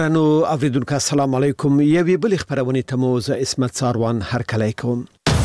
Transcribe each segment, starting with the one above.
نو اوریدونکو السلام علیکم. یوې بل خبرونه ته مو ز اسمت ساروان هر کله کوم.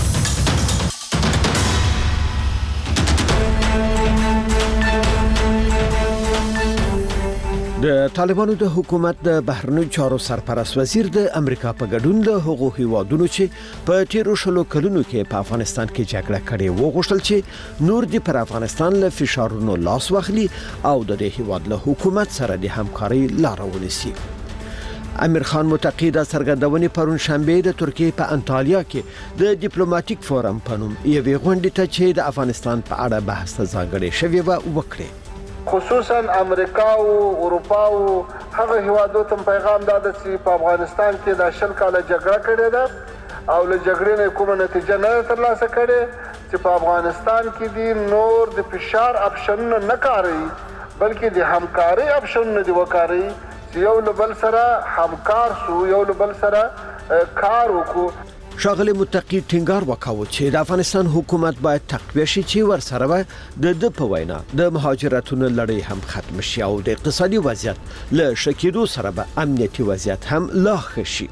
د طالبانو د حکومت د بهرنیو چارو سرپرست وزیر د امریکا په ګډون د حقوقي هیوادونو چې په تیرو شلو کلونو کې په افغانستان کې جګړه کړې وغوښتل چې نور د پر افغانستان له فشارونو لاس واخلي او د هیواد له حکومت سره د همکاري لار ونیسي. امیر خان متقی د سرګردونې پرون شنبه د ترکیه په انټالیا کې د ډیپلوماټیک فورم په نوم یوې غونډې ته چې د افغانستان په اړه بحث ځانګړی شوی و وکړي. خصوصا امریکا او اروپا او هغه هیوادو ته پیغام داده چې په افغانستان کې د شل کاله جګړه کړې ده او له جګړې نه کومه نتیجه نه ترلاسه کړې چې په افغانستان کې دي نور د فشار اپشن نه کاری بلکې د همکاري اپشن نه دی وکاري چې یو له بل سره همکار سو یو له بل سره کار وکړو. شاغلی متقی ټینګار وکاوه چې د افغانستان حکومت باید تقویه شي چې ورسره د په وینا د مهاجرتونو لړۍ هم ختم شي او د اقتصادي وضعیت له شکیدو سره به امنیتي وضعیت هم لا ښه شي.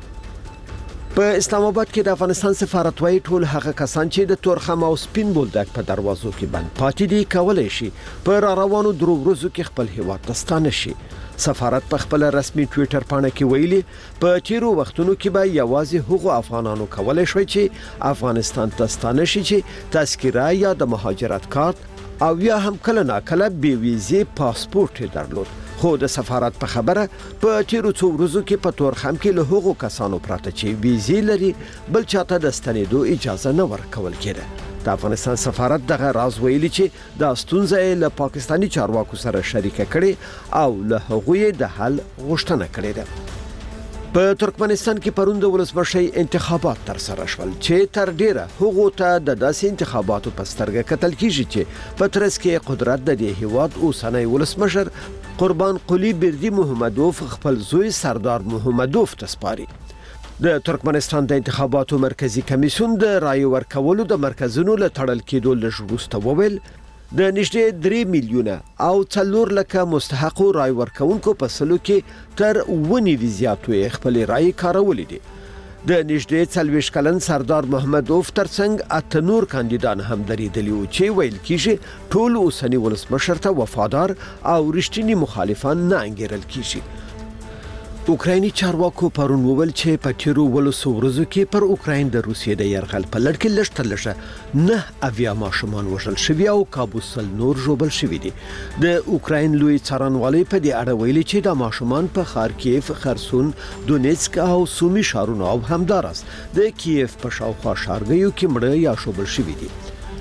په اسلام آباد کې د افغانستان سفارت وايي ټول هغه کسان چې د تورخم او سپین بولدک په دروازو کې بند پاتې دي کولای شي په روانو درو ورځو کې خپل هیواد ته ستانه شي. سفارت په خپل رسمي ټوئیټر باندې کې ویلي په تیرو وختونو کې به یوازې هغو افغانانو کولای شي چې افغانستان ته ستانه شي چې تذکره یا د مهاجرت کارت او یا هم کله ناکله بي ویزې پاسپورت درلود. خو د سفارت په خبره په تیرو څو ورځو کې په تورخم کې له هغو کسانو پراته چې ویزې لري بل چاته د ستنېدو اجازه نه ورکول کېده. د افغانستان سفارت دغه راز ویلي چې د ستونزې له پاکستاني چارواکو سره شریکه کړي او له هغوی د حل غوښتنه کړې ده. په ترکمنستان کې پرون د ولسمشي انتخابات تر سره شول چې تر ډیره هغه ته د داسې انتخاباتو په سترګه کتل کیږي چې په ترڅ کې قدرت د دې هیواد اوسنی ولسمشر قربان قلی بردی محمدوف خپل زوی سردار محمدوف ته سپاري. د ترکمنستان د انتخاباتو مرکزی کمیسیون د رای ورکولو د مرکزونو له تړل کېدو لږ وروسته وویل د نږدې 3 میلیونه او 4 لکه مستحقو رای ورکونکو په سلو کې تر 9 زیاتو خپل رای کارولې دي. د نږدې 40 کلن سردار محمدوف ترڅنګ اتنور کاندیدان هم درېدلي وو چې ویل کیږي ټول اوسنی ولسمشر ته وفادار او رښتینی مخالفان نه انګیرل کیږي. اوکرایني چارواکو پرون وویل چې په تیرو ولسو ورځو کې پر اوکراین د روسیې د یرغل په لړ کې لږ تر لږه 9 اویا ماشومان وژل شوي او کابوسل نور ژوبل شوي دي. د اوکراین لوی څارنوالۍ په دې اړه ویلي چې د ماشومان په خارکیف، خرسون، دونیتسک او سومي ښارونو او همدارس د کیف په شاوخوا ښارګیو کې مړه یا ژوبل شوي دي.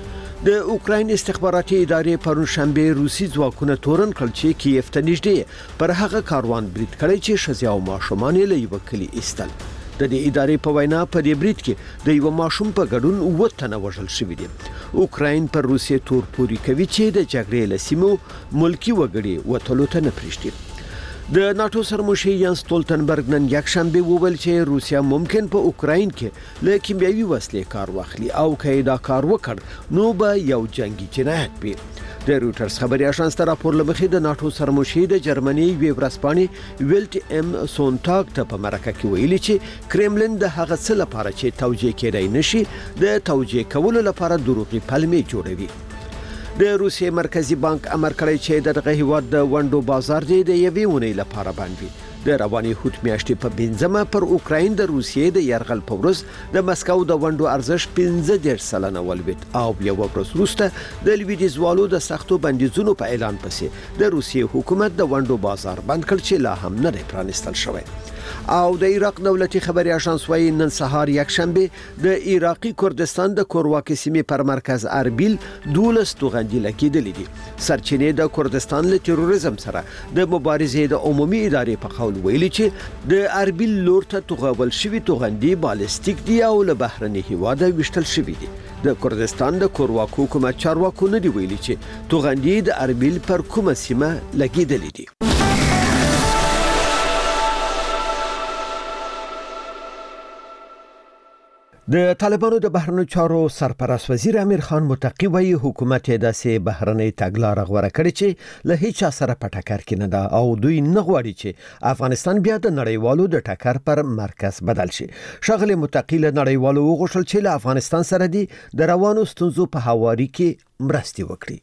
د اوکراین استخباراتي ادارې پرون شنبه روسي ځواکونه تورن کړل چې کیف ته نږدې پر هغه کاروان برید کړی چې ښځې او ماشومان له یو کلی ایستل. د دې ادارې په وینا په دې برید کې د یو ماشوم په ګډون 9 تنه وژل شوي دي. اوکراین پر روسیې تور پوري کوي چې د جګړې له سیمو ملکی وګړي وټلو ته نه پریږدي. د ناتو سرمشي یانس ستولتنبرګ نن یک شنبه وویل چې روسیا ممکن په اوکراین کې له کیمیاوي وسلې کار واخلي او که دا کار وکړ نو به یو جنگي جنایت وي. د رويټرز خبري اژانس ته راپور لمخې د ناتو سرمشي د جرمني وی ورځپاڼې ویلټ ام سونټاګ ته په مرکه کې ویلي چې کرملین د هغه څه لپاره چې توجیه کېدای نشي د توجیه کولو لپاره دروغي پلمې جوړوي. د روسیې مرکزی بانک امر کړی چې دغه هیواد د ونډو بازار دی د یوې ونې لپاره باندې د رواني هوت میاشتې په 15 پر اوکراین د روسیې د یرغل په ورځ د مسکو د ونډو ارزښت 15% ولوید او یو ورځ وروسته د لویدیځوالو د سختو بندیزونو په اعلان پسې د روسیې حکومت د ونډو بازار بند کړ چې لا هم نه پرانستل شوی. او د عراق دولتي خبري اژانس وايي نن سهار یک شنبه د عراقي کردستان د کورواکي سیمې پر مرکز اربیل 12 توغندي لګیدلې دي. سرچینې د کردستان له تروریزم سره د مبارزې د عمومي ادارې په قول ویلي چې د اربیل لور ته توغول شوی توغندي بالستیک دی او له بهرني هیواده وشتل شوی دي. د کردستان د کورواکو حکومت چارواکو نه دی ویلي چې توغندي د اربیل پر کومه سیمه لګیدلې دي. د طالبانو د بهرنیو چارو سرپرست وزیر امیر خان متقی وایي حکومت یې داسې بهرنۍ تګلاره غوره کړې چې له هیڅ چا سره په ټکر کې نه ده او دوی نه غواړي چې افغانستان بیا د نړیوالو د ټکر پر مرکز بدل شي. ښاغلي متقی له نړیوالو وغوښتل چې له افغانستان سره د روانو ستونزو په هواري کې مرستې وکړي.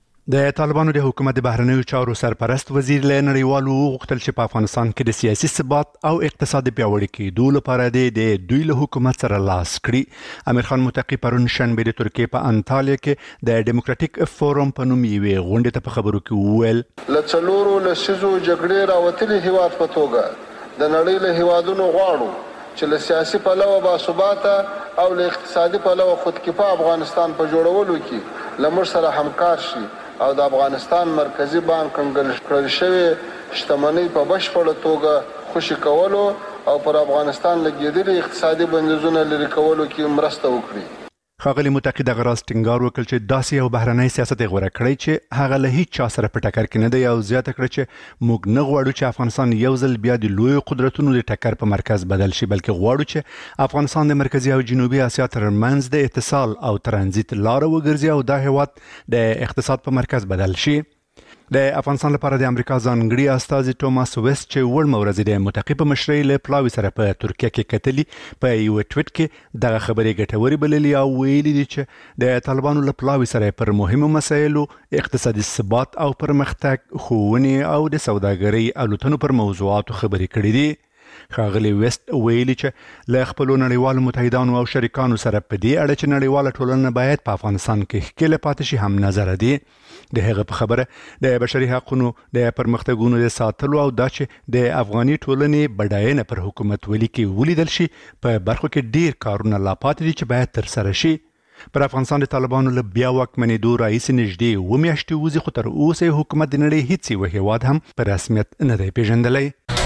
د طالبانو د حکومت د بهرنیو چارو سرپرست وزیر له نړیوالو وغوښتل چې په افغانستان کې د سیاسي ثبات او اقتصادي پیاوړي کېدو لپاره د دوی له حکومت سره لاس کړي. امیر خان متقی پرون شنبه د ترکیې په انټالیا کې د ډیموکراټیک فورم په نوم یوې غونډې ته په خبرو کې وویل له څلورو لسیزو جګړې راوتلي هیواد په توګه د نړۍ له هیوادونو غواړو چې له سیاسي پلوه باثباته او له اقتصادي پلوه خودکفا افغانستان په جوړولو کې له موږ سره همکار شي او د افغانستان مرکزی بانک کړل شوی شتمنۍ په بشپړه توګه خوشی کولو او پر افغانستان لګیدلي اقتصادي بندیزونه لري کولو کې مرسته وکړي. ښاغلي متقی د غراس ټینګار وکړ چې داسې یو بهرنی سیاست غوړه کړی چې هغه له هیڅ چا سره په ټکر کې نه دی او زیاته کړ چې موږ نه غواړو چې افغانستان یو ځل بیا د لوی قدرتونو د ټکر په مرکز بدل شي بلکې غواړو چې افغانستان د مرکزی او جنوبي اسیا ترمنځ د اتصال او ترانزیت لار وګرځي او دا هیواد د اقتصاد په مرکز بدل شي. د افغانستان لپاره د امریکا ځانګړي استازي توماس ویست چې وړ مورز د متقی په مشرۍ له پلاوي سره په ترکیه کې کتلی په یو ټویټ کې دغه خبرې ګټوري بللي او ویلي دي چې د طالبانو له پلاوي سره پر مهمو مسایلو اقتصادي ثبات او پرمختګ ښوونې او د سوداګرۍ الوتنو پر موضوعاتو خبرې کړې دي. ښاغلي ویست ویلي چې له خپلو نړیوالو متحدانو او شریکانو سره په دې اړه چې نړیواله ټولنه باید په افغانستان کې ښکېله پاتې شي هم نظر دي. د هغه په خبره د بشري حقوقو د پرمختګونو د ساتلو او دا چې د افغاني ټولنې بډاینه پر حکومت ولي کې ولیدل شي په برخو کې ډیر کارونه لا پاتې دي چې باید تر سره شي. پر افغانستان د طالبانو له بیا واکمنېدو راهیسې نږدې 7 میاشتې وځي خو تر اوسه حکومت د نړۍ هیڅ یو هیواد هم په رسمیت نه دی پیژندلی.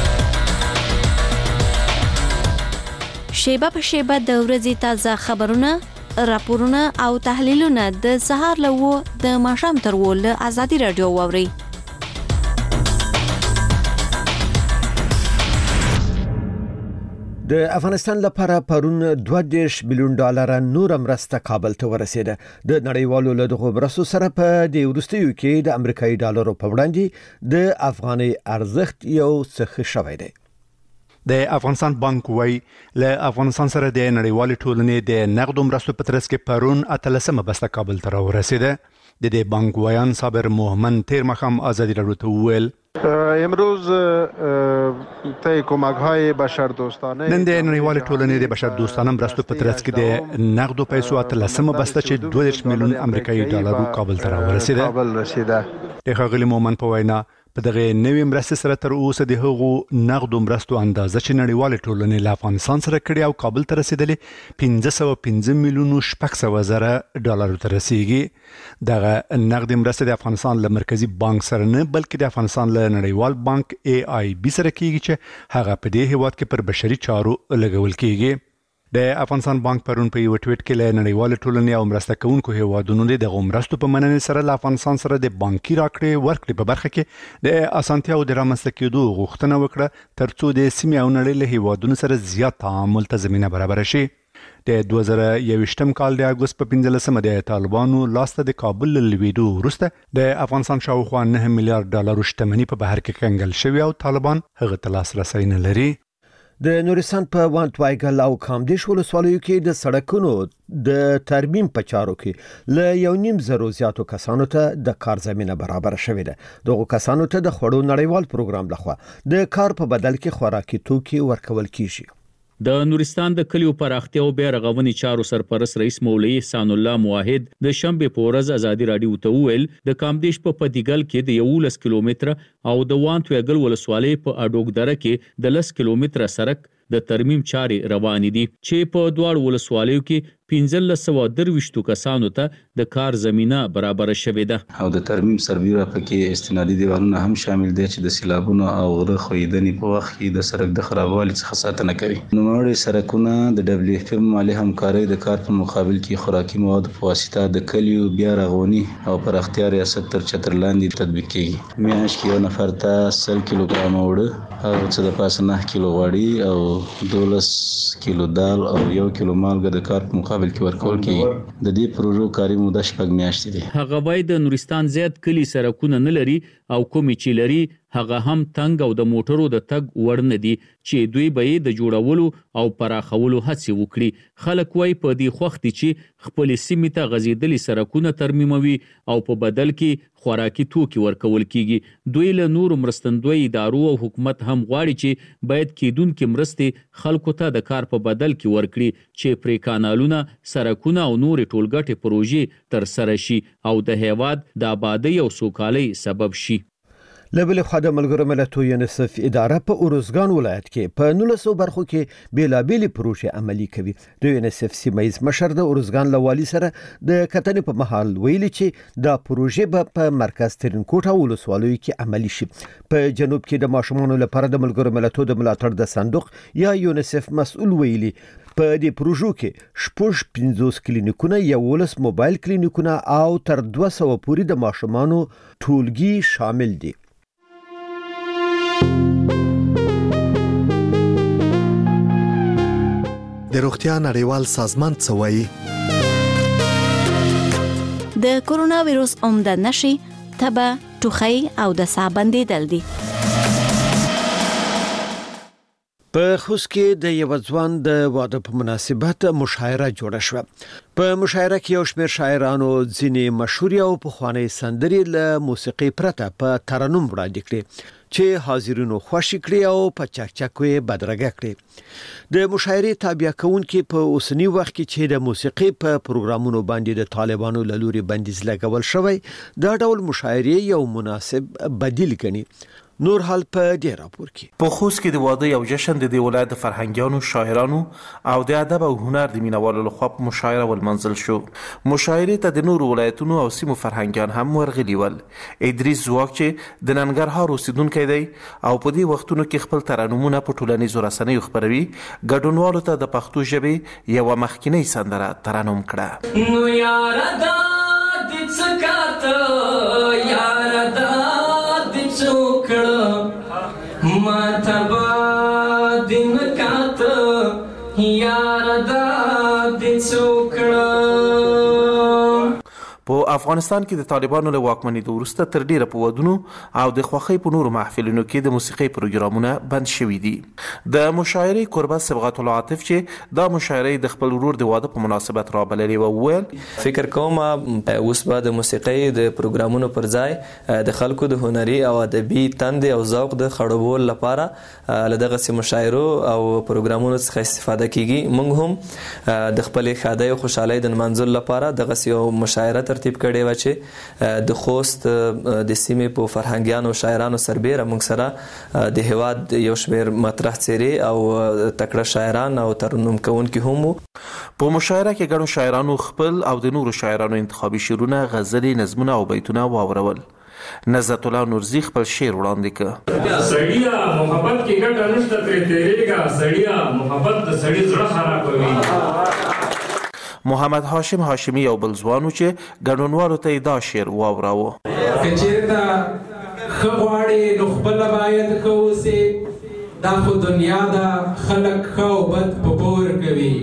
شیبه په شیبه د ورځې تازه خبرونه، راپورونه او تحلیلونه د سهار له د ماښام تر له آزادي رادیو واوري. د افغانستان لپاره پرون 2.2 بلیون ډالر نور مرسته کابل ته ورسېده. د نړیوالو له دغو مرستو سره په دې وروستیو کې د امریکایي ډالرو په وړاندې د افغاني ارزښت یو څه شوی دی. د افغانستان بانک وای له افغانستان سره د نړیوال ټولنې د نقد مرستو په ترڅ کې پرون 18 بسته کابل ته ورسېده. د دې بانک وایان صابر مومن تیر مخام آزادی رادیو ته ویل امروز طی کمک‌های بشردوستانه نن د نړیوال ټولنې د بشردوستانه مرستو په ترڅ کې د نقدو پیسو 18 بسته چې 2 میلیون امریکایي ډالر کابل ته ورسېده. د ښاغلي مومن په وینا په دغه نوې مرستې سره تر اوسه د هغو نقدو مرستو اندازه چې نړیوال ټولنې له افغانستان سره کړې او کابل ته رسیدلې 515 میلیون 600 زره ډالر ته رسیږي. دغه نقد مرستې د افغانستان له مرکزی بانک سره نه بلکې د افغانستان له نړیوال بانک AIB سره کیږي چې هغه په دې هیواد کې پر بشري چارو لګول کیږي. د افغانستان بانک پرون په یو ټویټ کې له نړیوال ټولنې او مرسته کوونکو هیوادونو د مرستو په مننې سره له افغانستان سره د بانکي راکړې ورکړې په برخه کې د اسانتیا او د رامنځته کېدو غوښتنه وکړه ترڅو د سیمې او نړۍ له هیوادونو سره زیات تعامل ته زمینه برابر شي. د 2021 کال د اگست په 15مه د طالبانو لاسته د کابل لویدو وروسته د افغانستان شاوخوا 9 میلیارډ ډالر شتمنۍ په بهر کې کنګل شوی او طالبان هغه ته لاسرسی نه لري. د نورستان په وانتوایګل او کامدیش ولسوالیو کې د سړکونو د ترمیم په چارو کې ل 1.5 زیاتو کسانو ته د کار زمينه برابر شوې ده. دغه کسانو ته د خوړو نړیوال پروګرام لخوا د کار په بدل کې خوراکي توکي ورکول کیږي. د نورستان د کلیو پراختیا او بیا رغونې چارو سرپرست رئیس مولوی احسان الله موحد د شنبه په ورځ آزادي رادیو ته ویل د کامدیش په پدیګل کې د 11 کیلومتر او د وانتوایګل ولسوالۍ په اډوګدره کې د 10 کیلومتر سړک د ترمیم چارې روان دي چې په دواړو ولسوالیو کې 1523 کسانو ته د کار زمينه برابر شوې ده او د ترمیم سربیره پکې استنادي دیوالونه هم شامل دي چې د سیلابونو او غره خویدنې په وخت کې د سړک د خرابوالي څخه ساتنه کوي. نوموړي سړکونه د WFM مالي همکارۍ د کار په مقابل کې خوراکي مواد په واسطه د کلیو بیا رغونې او پراختیا ریاست تر چتر لاندې تطبیق کیږي. میاشت کې یو نفر ته 100 کیلوګرام وړه او څه د پاسه 9 کیلو غوړي او 12 کیلو دال او 1 کیلو مالګه د کار په مقابل کې ورکول کیږي. د دې پروژو کاري موده 6 میاشتې ده. هغه وای د نورستان زیات کلی سرکونه نه لري او کومې چې لري هغه هم تنگ او د موټرو د تګ وړ نه دي چې دوی به د جوړولو او پراخولو هڅه وکړي. خلک وای په دې خوختي چې خپل سیمې ته غزیدلي سرکونه ترمیموي او په بدل کې خوراکي توکي ورکول کیږي. دوی له نور مرستندوی ادارو او حکومت هم غواړي چې باید کېدونکو مرستې خلکو ته د کار په بدل کې ورکړي چې پرې کانالونه سرکونه او نور ټولګټې پروژې تر سره شي او د هیواد د آبادی او سوکالۍ سبب شي. لبل خو د ملګرو ملتونو یونیسف اداره په اروزګان ولایت کې په 1900 برخو کې بیلابېلې پروژې عملي کوي. د یونیسف سیمایز مشر د اروزګان لوالي سره د کتنې په محل ویلي چې دا پروژې په مرکز ترینکوټ ولسوالۍ کې عملي شي. په جنوب کې د ماشومانو لپاره د ملګرو ملتونو د ملاتړ د صندوق یا یونیسف مسؤل ویلي په دې پروژو کې 50 کلینیکونه 11 موبایل کلینیکونه او تر 200 پورې د ماشومانو ټولګي شامل دي. د روغتیا نړیوال سازمان څه وایي؟ د کورونا وایروس عمده نشي تبه ټوخی او د ساه بندیدل دي. په خوست کې د یو ځوان د واده په مناسبت مشاعره جوړه شوه. په مشاعره کې یو شمېر شاعرانو ځینې مشهور او پخوانۍ سندرې له موسیقي پرته په ترنم وړاندې کړې چې حاضرینو خوشی کړي او په چکچکو بدرګه کړي. د مشاعرې تابع کوونکي په اوسنی وخت کې چې د موسیقي په پروګرامونو باندې د طالبانو له لوري بندیز لګول شوی دا ډول مشاعرې یو مناسب بدیل ګڼي. نور حال په دې راپور کې په خوست کې د واده یو جشن د ولایت د فرهنګیانو شاعرانو او د ادب او هنر د مینوالو لخوا په مشاعره ولمنځل شو. مشاعرې ته د نورو ولایتونو او سیمو فرهنګیان هم ورغلي ول. ادریس زواک چې د ننګرهار اوسیدونکی دی او په دې وختونو کې خپل ترنمونه په ټولنیزو رسنیو خپروي ګډونوالو ته د پښتو ژبې یو مخکینی سندره ترنم کړه. نو یاره دا د څکاته یاره دا څوکړه ما تبا دین کاته یاره دا د څوکړه. په افغانستان کې د طالبانو له واکمنۍ وروسته تر ډیره په ودونو او د خوښۍ په نورو محفلونو کې د موسیقي پروګرامونه بند شوي دي. د مشاعرې کوربه صبغت الله عاطف چې دا مشاعرې د خپل ورور د واده په مناسبت رابللې و وویل فکر کوم اوس به د موسیقي د پروګرامونو پر ځای د خلکو د هنري او ادبي تند او ذوق د خړوبول لپاره له دغه مشاعرو او پروګرامونو څخه استفاده کیږي. موږ هم د خپل ښادۍ او خوشحالۍ د منځل لپاره دغه یو مشاعره ترتیب کړی و چې د خوست د سیمې په فرهنګیانو او شاعرانو سربېره موږ سره د هیواد یو شمېر مطرح څیرې او تکړه شاعران او ترنم کوونکي هم وو. په مشاعره کې ګڼو شاعرانو خپل او د نورو شاعرانو انتخابي شعرونه، غزلې، نظمونه او بیتونه واورول. نزت الله نورزی خپل شعر وړاندې کړ. سړیا محبت کې ګټه نشته پرې تیریږه، سړیا محبت د سړي زړه خرابوي. محمد هاشم هاشمی یو بل ځوان چې ګډونوالو ته دا شعر واوراوه. که چېرته ښه غواړې نو خپله باید ښه اوسې، دا خو دنیا ده خلک ښه او بد په پور کوي.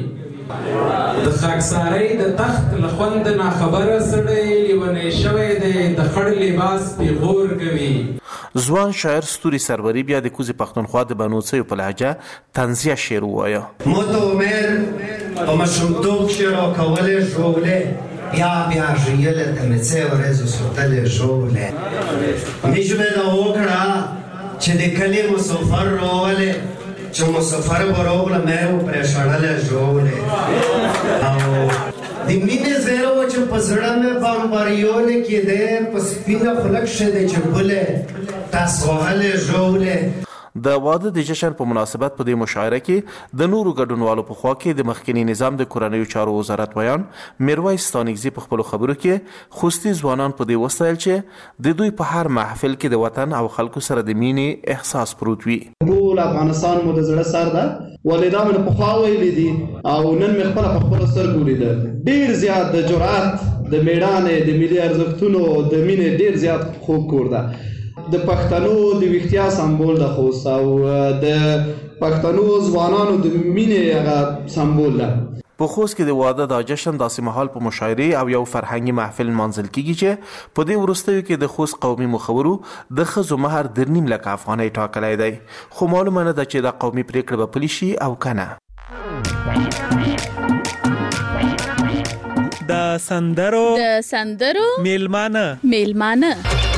د خاکسارۍ د تخت له خوند ناخبره سړی لیونی شوی دی د خړ لباس پیغور کوي. ځوان شاعر ستوري سروری بیا د کوزې پښتونخوا د بنوڅیو په لهجه طنزیه شعر ووایه. مو ته عمر په ماشومتوب کښې راکولې ژولې، بیا ژیله ته مې څه ورځې سوتلې ژولې. مې ژبه ده وکړه چې د کلي مسافر راولې، چې مسافر به راغله مې و پرې شړلې ژولې. او د مینې زیره وه چې په زړه مې بمباریونه کېدې، په سپینه خوله کښې دی چې بلې تاس وهلې ژولې. د واده د جشن په مناسبت په دې مشاعره کې د نورو ګډونوالو په خوا کې د مخکني نظام د کورنیو چارو وزارت ویان میرویس ستانکزي په خپلو خبرو کې خوستي ځوانان په دې وستایل چې د دوی په هر محفل کې د وطن او خلکو سره د مینې احساس پروت وي. ټول افغانستان مو د زړه سر ده، ولې دا مې پخوا ویلي دي او نن مې خپله په خپلو سترګو لیدل. ډېر زیات د جرأت، د مېړانې، د ملي ارزښتونو د مینې ډېر زیات خوږ کور ده. د پښتنو د ویښتیا سمبول د خوست او د پښتنو ځوانانو د مینې هغه سمبول ده. په خوست کې د واده دا جشن داسې مهال په مشاعرې او یو فرهنګي محفل منځل کیږي چې په دې وروستیو کې د خوست قومي مخورو د ښځو مهر 2.5 لک افغانۍ ټاکلی دی، خو معلومه نه ده چې دا قومي پریکړه به پلي شي او که نه. د سندرو میلمانه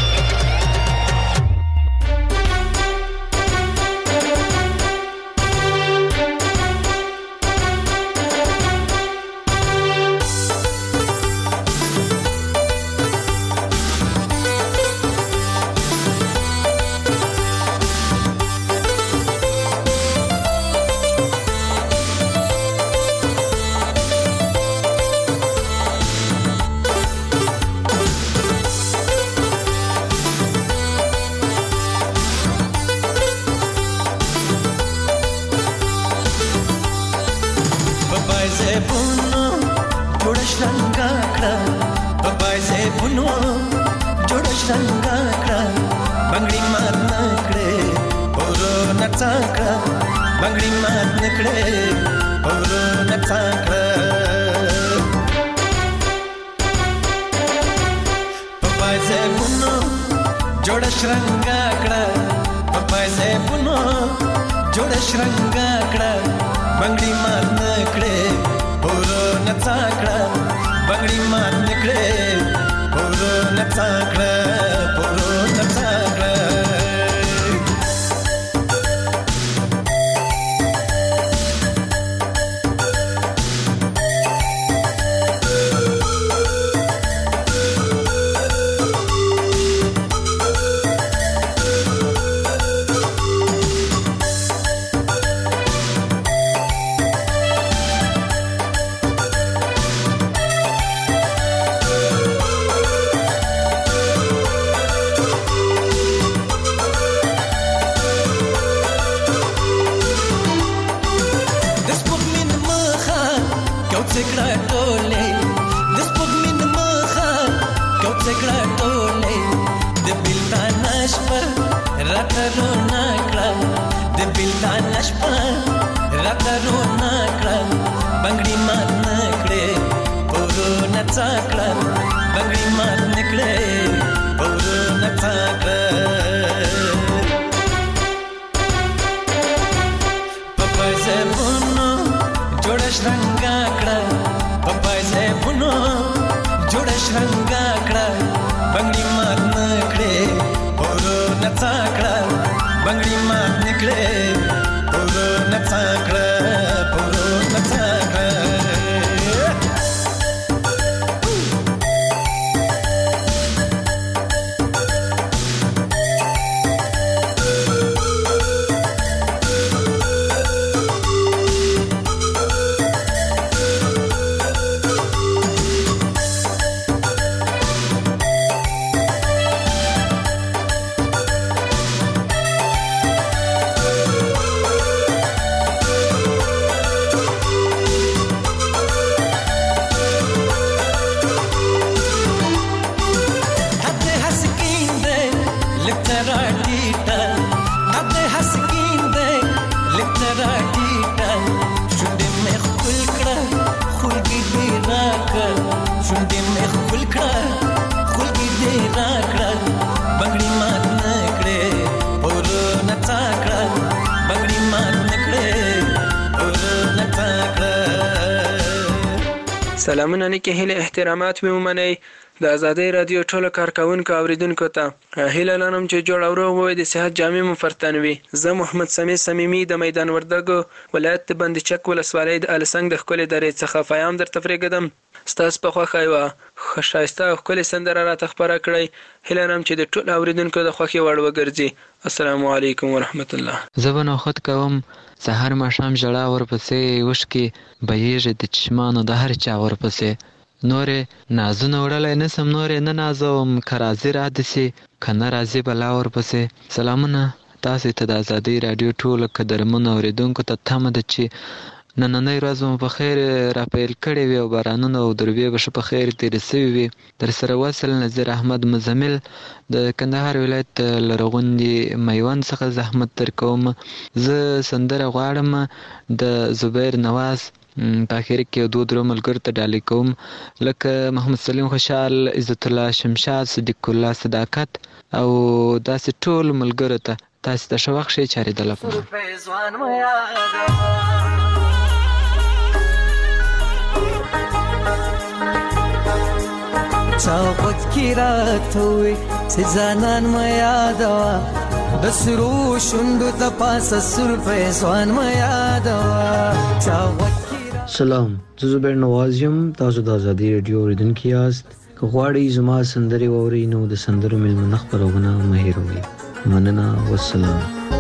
سلامونه نیکه هیله احترامات مې ومنئ. د آزادۍ رادیو ټولو کارکونکو اوریدونکو ته هیله لرم چې جوړ او روغ وئ، د صحت جامې مو فرتن وي. زه محمد سمیع صمیمي د میدان وردګو ولایت د بندچک ولسوالۍ د السنګ د ښکلې درې څخه پیام درته پرېږدم. ستاسو په خوښه یوه ښه ښایسته او ښکلې سندره راته خپره کړئ. هیله لرم چې د ټولو اوریدونکو د خوښې وړ وګرځي. السلام علیکم ورحمت الله. زه به نوخط کوم سهار ماښام ژړا ورپسې اوښکې بهیږي د چشمانو د هر چا ورپسې. نورې نازونه وړلی نسم، نورې نه نازوم، که راځي رادسي که نه راځي بلا ورپسې. سلامونه تاسې ته د ازادۍ راډیو ټولو قدرمنو اورېدونکو ته تمه ده چې نننۍ ورځ مو په خیر را پیل کړې وي او بارانونه او دروبې به ښه په خیر تېرې سوي وي. در سره وصل نظیر احمد مزمل د کندهار ولایت لرغوندي میوند څخه زحمت در کوم. زه سندره غواړم د زبیر نواز په اخر کې 2 ملګرو ته ډالۍ کوم لکه محمد سلیم خوشحال، عزت الله شمشاد، صدیق الله صداقت او داسې ټول ملګرو ته. تاسو ته ښه وخت ښې چارې د لپاره. چا غوږ کې راته ووې چې ځانان مه یادوه، د سرو شونډو د پاسه سور پیزوان مه یادوه. چا غوږ کې سلام، زه زبیر نواز یم. تاسو د ازادي راډیو اورېدونکي یاست. که غواړئ زما سندرې واورئ نو د سندرو میلمنه خپرونه مه هېروئ. مننه، والسلام.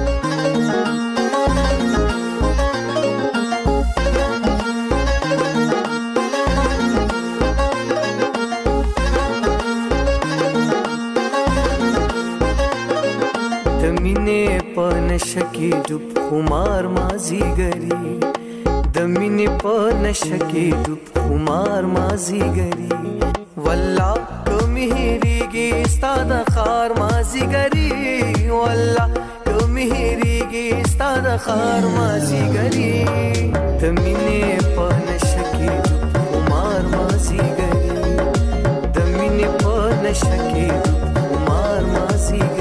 نشکی ډوب خمار مازیګری، د مینې په نشکی ډوب خمار مازیګری، والله کمی هېریږي ستا د خار مازیګری، والله کمی هېریږي ستا د خار مازیګری، د مینې په نشکی ډوب خمار مازیګری، د مینې په نشکی ډوب خمار مازیګری.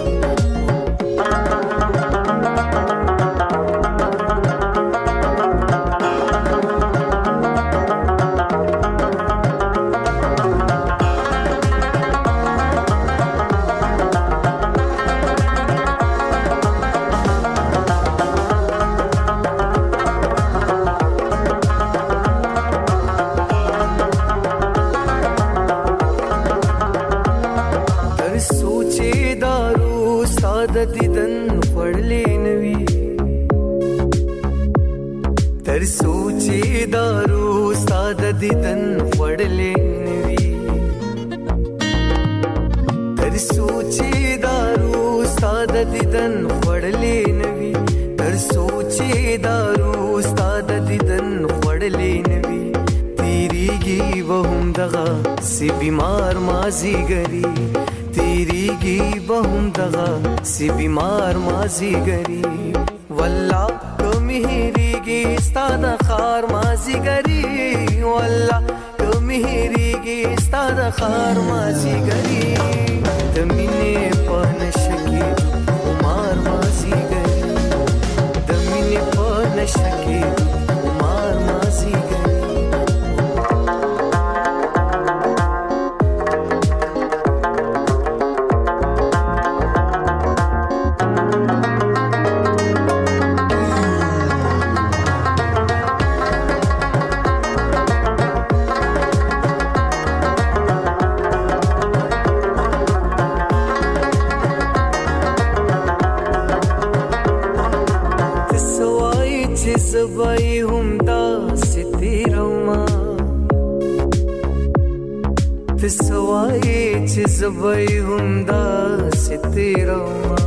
سی بیمار مازیګری تیریږي به هم دغه سی بیمار مازیګری، والله کمی هېریږي ستا د خار مازیګری، والله کمی هېریږي ستا د خار مازیګری، د مینې په نشه کې خمار مازیګری، د مینې په نشه کې خمار مازیګری. زبای هم داسې تیرومه، ته څه وایې چې زبای هم داسې تیرومه،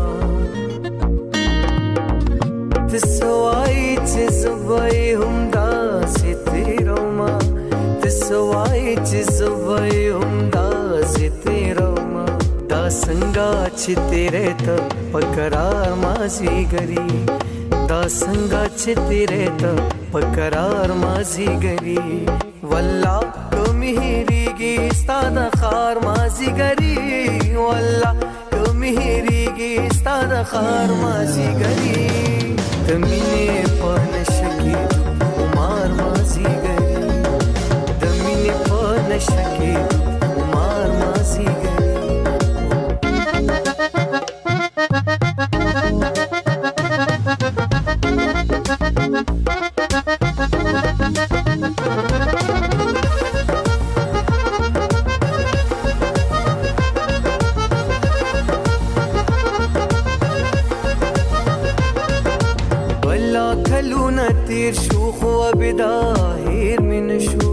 ته څه وایې چې زبای هم داسې تیرومه، ته څه وایې چې زبای هم داسې تیرومه، دا څنګه چې تیرې ته په قرار مازیګري، دا څنګه چې تیرې ته په قرار مازیګري، والله کمی هېریږي ستا د خار مازیګري، والله کمی هېریږي ستا د خار مازیګري، د مینې په نشه کې خمار مازیګري، د مینې په نشه کې خمار مازیګري. تیر شو خو ابدا هیر می نشو،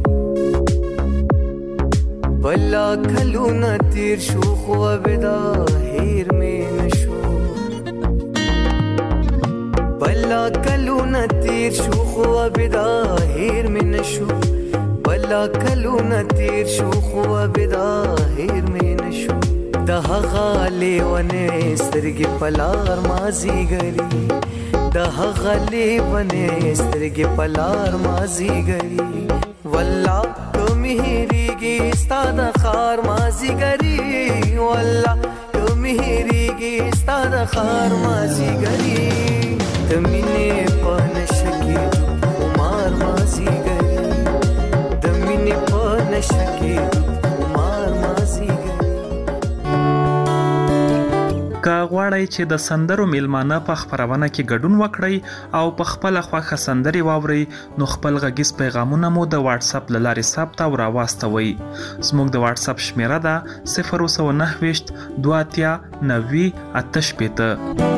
بلا کلونه تیر شو خو ابدا هیر می نشو، بلا کلونه تیر شو خو بدا هیر من شو بلا کلونه تیر شو خو بدا هیر من شو د هغه لیونې سترګې پلار مازی ګری د هغه لیونې سترګې پلار مازی ګری والله کمی هریږي ستا د خار مازی ګری والله کمی هریږي ستا د خار مازی ګری د مینې په نشه کې خمار مازی ګری د مینې په نشه کې خمار مازی ګری. که غواړئ چې د سندرو میلمانه په خپرونه کې ګډون وکړئ او په خپله خوښه سندرې واورئ نو خپل غږیز پیغامونه مو د واتس اپ له لارې ثبت او راواستوئ. زموږ د واتس اپ شمیره ده 029 2 90 88.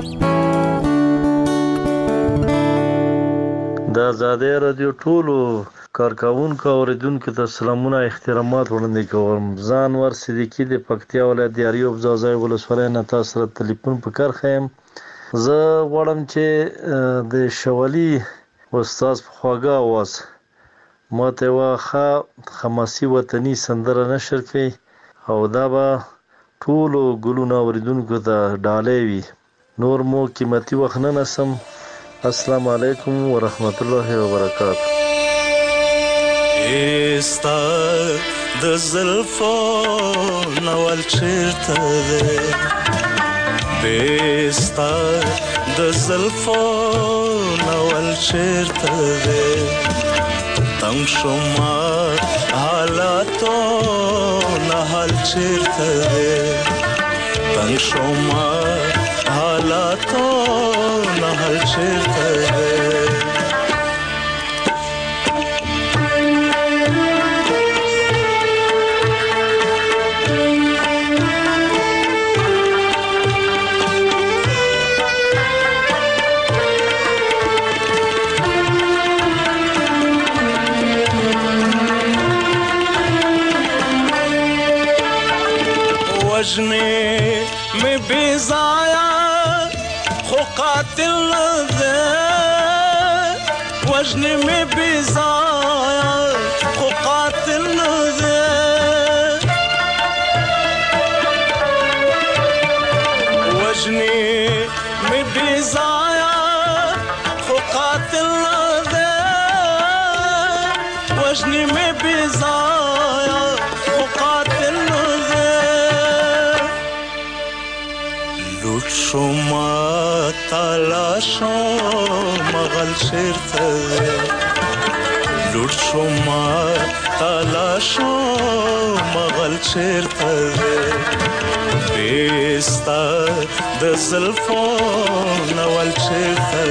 د آزادۍ رادیو ټولو کارکوونکو او اوریدونکو ته سلامونه احترامات وړاندې کوم. زه انور صدیقي د پکتیا ولایت د اریوب ځاځی ولسوالۍ نه تاسو سره تلیفون په کرښه یم. زه غواړم چې د شولي استاد په خواږه اواز ماته یوه ښه حماسي وطني سندره نشر کړي او دا به ټولو ګلونو اوریدونکو ته ډالۍ وي. نور مو قیمتي وخت نه نسم. السلام علیکم ورحمت الله وبرکاته. ستا د زلفو نول چیرته دی ستا د زلفو نول چیرته دی تنگ شما حالاتو نه حال چیرته دی تنگ شما حالاتو نه حال چیرته دی وجنی میں بیزایا خو قاتل دے وجنی میں بیزایا خو قاتل دے وجنی میں بیزایا خو قاتل دے وجنی میں بیزایا خو قاتل دے شما تلاشو مغل چیرته لور شما تلاشو مغل چیرته بیستا د زلفو نول چیرته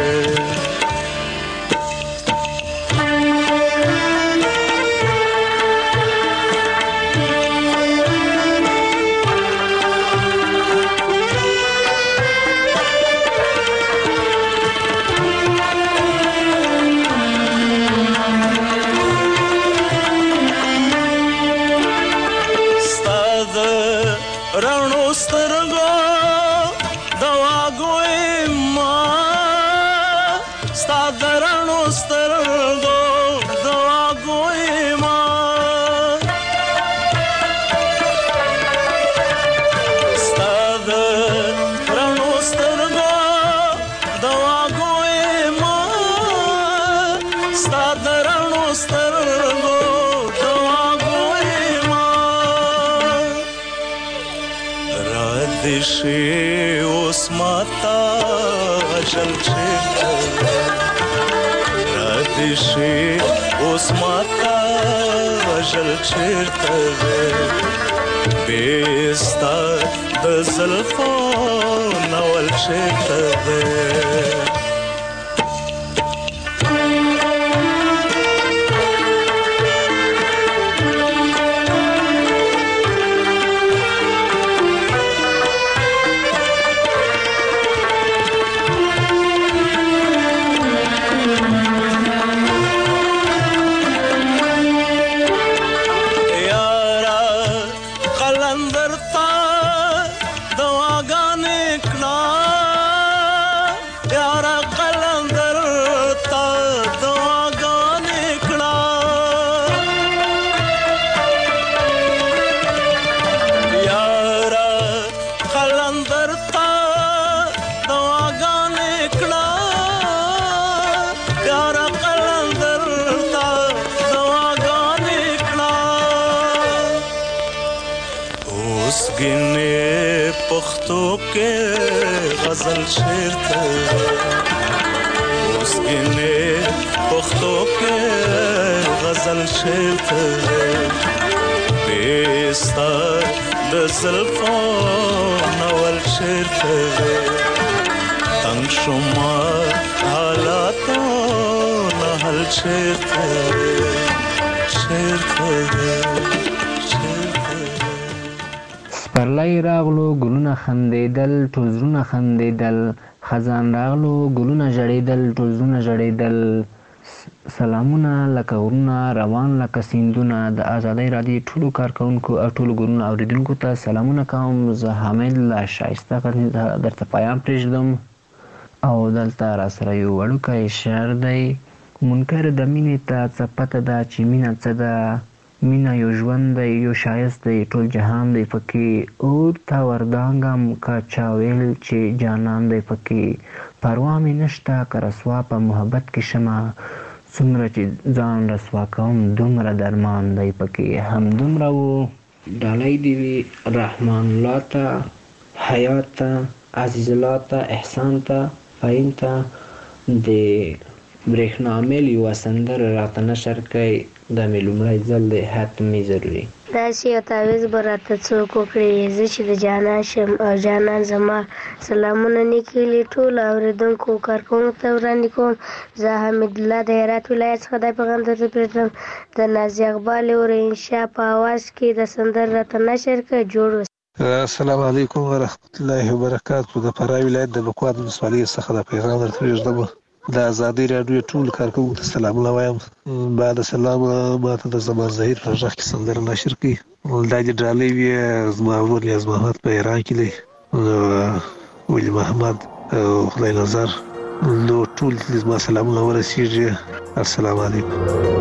شي اوس ماتا شل چیرته راتې شي اوس ماتا شل چیرته بیستا د زلفو نول چیرته गिने पख्तो के गजल शेर थे उस गिने पख्तो के गजल शेर थे बेस्तर द ज़ुल्फ़ो नवल शेर थे तंग शुमार हालातों नहल शेर थे سپرلی راغلو ګلونه خندېدل ټول زړونه خندېدل خزان راغلو ګلونه ژړېدل ټول زړونه ژړېدل سلامونه لکه غرونه روان لکه سیندونه د آزادۍ راډیو ټولو کارکوونکو او ټولو ګلونو اوریدونکو ته سلامونه کوم زه حامد له ښایسته غرني درته پیام پرېږدم او دلته راسره یو وړوکی شعر دی منکر د مینې ته څه پته ده چې مینه څه ده مینه یو ژوند دی یو ښایست دی ټول جهان دی پکې اور ته وردانګم که چا ویل چې جانان دی پکې پروا مې نشته که رسوا په محبت کې شمه څومره چې ځان رسوا کوم دومره درمان دی پکې همدومره و ډالۍ دې وي رحمان الله ته حیات ته عزیز الله ته احسان ته فهیم ته د برېښنا میل یوه سندره راته نشر کوي دا مې لومړی ځل دی حتمي ضروري داسې یو تعویض به راته څوک وکړي زه چې د جانان شم او جانان زما سلامونه نیکیلي ټولو اورېدونکو کارکوونکو ته وړاندې کوم زه حمید الله د هرات ولایت څخه دا پیغام درته پرېږدم د نازي اقبال اور انشا په اواز کې د سندرې راته نشر کړه جوړ اوسئ. السلام علیکم ورحمت الله وبرکاتو. د فراه ولایت د بکوات ولسوالۍ څخه دا پیغام درته پرېږدم د آزادۍ راډیو ټول کارکوونکو ته سلامونه وایم. بعد سلام ماته د زمان ظهیر په غږ کې سندره نشر کړي دا دې ډالۍ وي زما ورور یاز محمد په ایران کې دی ولی محمد خدای نظر نو ټول زما سلامونه ورسیږي. السلام علیکم.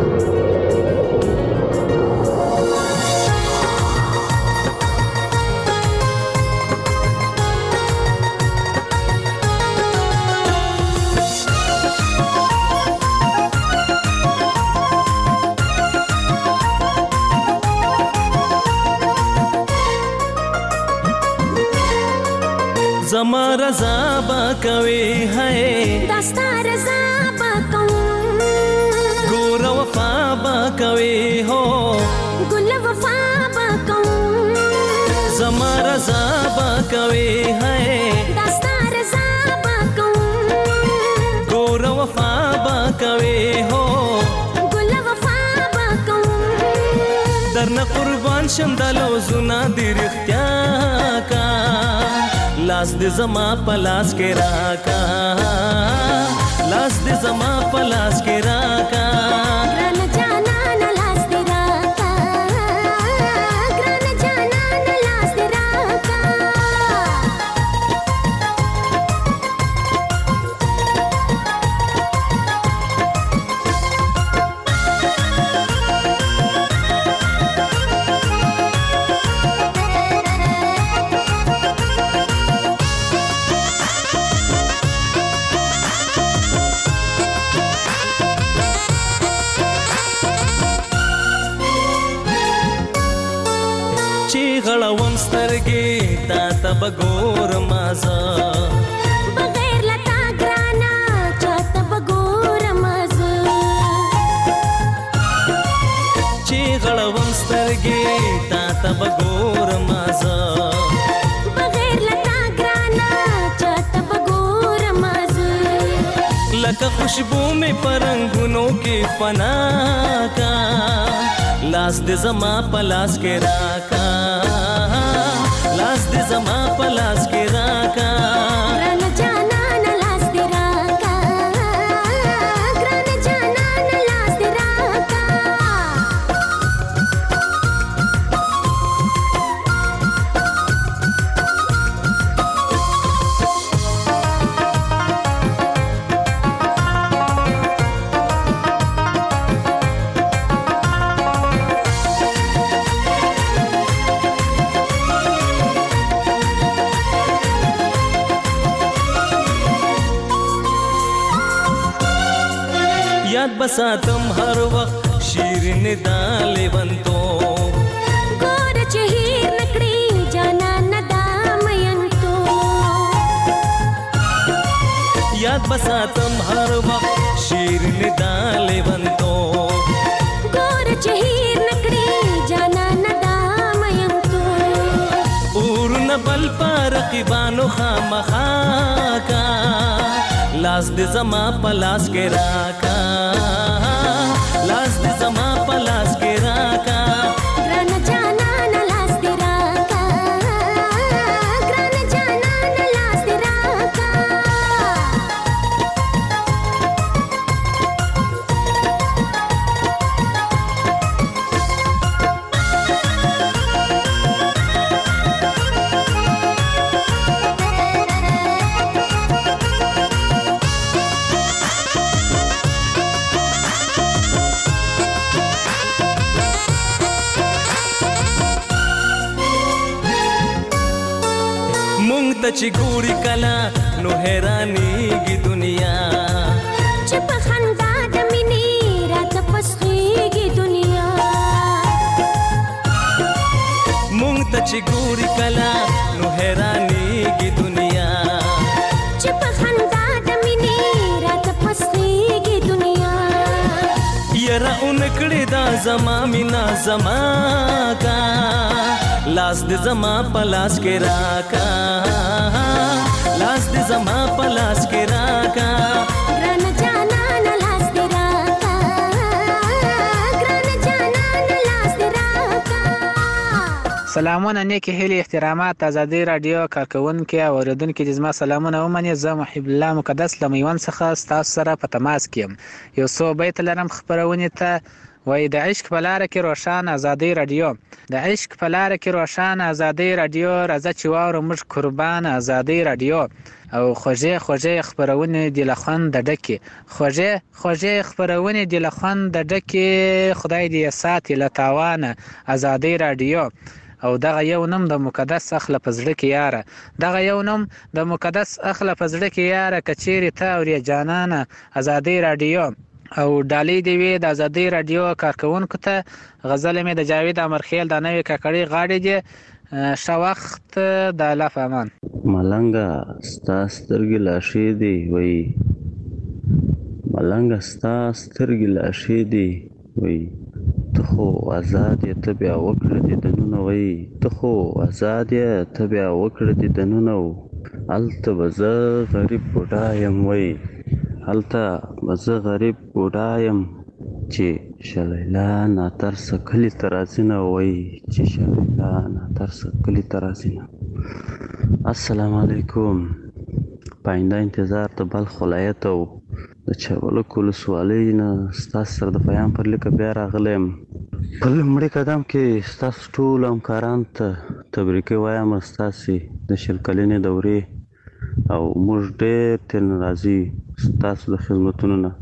زما رضا با کوي ہے دستا رضا با کوم ګور وفا با کوي هو ګل وفا با کوم زما رضا با کوي ہے دستا رضا با کوم ګور وفا با کوي هو ګل وفا با کوم درنه قربان شم دلو زنا دی رښتیا کا لاس دې زما پلاس کې راکا لاس دې زما پلاس کې راکا ګران جانان لاس دې راکا ګران جانان لاس دې راکا غړوم سترګې تا ته بګور مازه بغیر لتا ګرانا چاته بګور مازه چې غړوم سترګې تا ته بګور مازه بغیر لتا ګرانا چاته بګور مازه لکه خوشبو مې پرنګونو کې فنا کا لاس دې زما پلاس کې راکا لاس دې زما پلاس کې راکا ګران جانان لاس دې راکا ګران جانان لاس دې راکا یاد بساتم هر وخت شیرین دالې ونتو ګور چې هیر نکړي جانا بساتم هر وخت شیرین دالې بنتو ګور چهیر نکړي جانا ندام يم تو اور نبل پر رقیبانو خامخا کا لاس دې زما پلاس کې راکا لاس دې زما پلاس کې راکا ګران جانا لاس دې راکا ګران جانا لاس دې راکا ته چې ګوري کلا نو حیرانېږي دنیا چې په خندا د مینې راته پسخېږي دنیا مونږ ته چې ګوري کلا نو حیرانېږي دنیا چې په خندا د مینې راته پسخېږي دنیا یاره اونکړې دا زما مینا زما کا لاس دې زما پلاس کې راکا لاس دې زما پلاس کې راکا ګران جانا لاس دې راکا ګران جانا لاس دې راکا سلامونه نیکی هیلې احترامات ازادي رادیو کارکونکو او اوریدونکو د زما سلامونه ومني زه محب الله مقدس له میوند څخه تاسو سره په تماس کې یو څو بیت لرم خبرونه ته وای د عشق په لار کې روشن ازادي رادیو د عشق په لار کې روشن ازادي رادیو راځه چې واورو موږ قربان ازادي رادیو او خوږې خبرونه د لخوان د ډکه خوږې خبرونه د لخوان د ډکه خدای دې ساتي لتاوانه ازادي رادیو او دغه یو نوم د مقدس اخله پزړه کې یاره دغه یو نوم د مقدس اخله پزړه کې یاره کچېری ته او جانانه ازادي رادیو او ډالۍ دی وی د ازادي رادیو کارکونکو ته غزل می د جاوید امرخیل د نوې ککړی غاړي دی شو وخت د لاف امان ملنګا ستا سترګې لاشې دی وای ملنګا ستا سترګې لاشې دی وای ته خو آزاد یې ته بیا وکړه دې دنونه وای ته خو آزاد یې ته بیا وکړه دې دنونه هلته به زه غریب بوډا یم وای هلته به زه غریب بوډا یم چې شلیلا ناترسه کلي ته راځي نه وای چې شلیلا ناترسه کلي ته راځي نه السلام علیکم پاینده انتظار د بلخ ولایت او د چرولک ولسوالۍ نه ستاسو سره د پیام پر لیکه بیا راغلی یم په لومړي قدم کې ستاسو ټولو همکارانو ته تبریکې وایم ستاسې د شل کلنې دورې او موږ ډېر ترې راضي ستاسو د خدمتونو نه